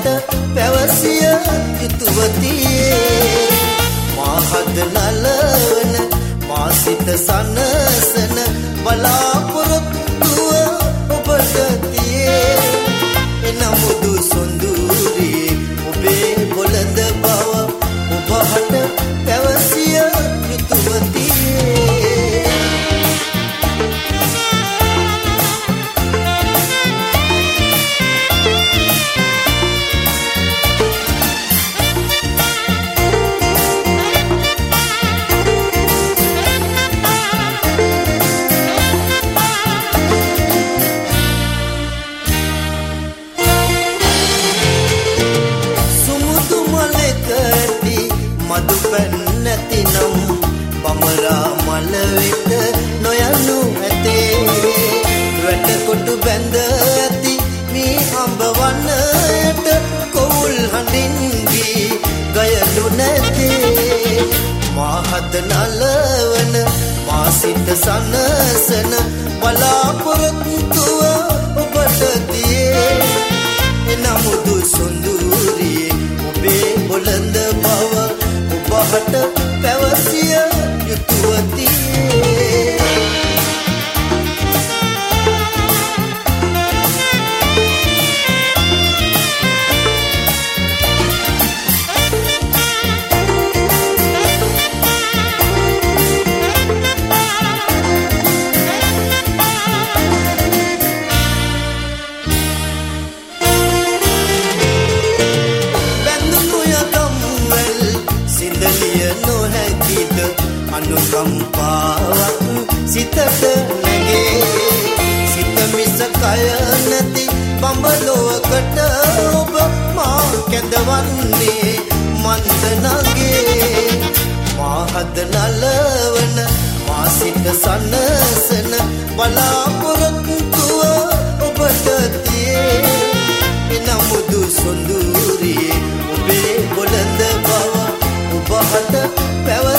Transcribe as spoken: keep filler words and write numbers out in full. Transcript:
ඔබට පැවසිය යුතුවතියේ මාහද නලවන මා සිත සනසන බලාපොරොත්තුව ඔබට තියේ එනමුදු සොඳුරියේ ඔබේ බොළඳ බව ඔබට පැවසිය යුතුවතියේ මදු පැන්නැතිනම් බමරා මල වෙත නොයනු ඇතේ වැටකොටු බැඳ ඇති මේ අඹ වනයට කොවුල් හඬින් ගී ගයනු නැතේ මාහද නලවන මා සිත සනසන බලාපොරොත්තුව ඔබට තියේ එනමුදු සොඳුරියේ ඔබේ බොළඳ බව ඔබට පැවසිය යුතුවතියේ අනුකම්පාවක් සිතට නැගේ සිත මිස කය නැති බඹලොවකට ඔබ මා කැඳවන්නේ මන්ද නගේ මාහද නලවන මා සිත සනසන බලාපොරොත්තුව ඔබට තියේ එනමුදු සොඳුරියේ ඔබේ බොළඳ බව ඔබට පැව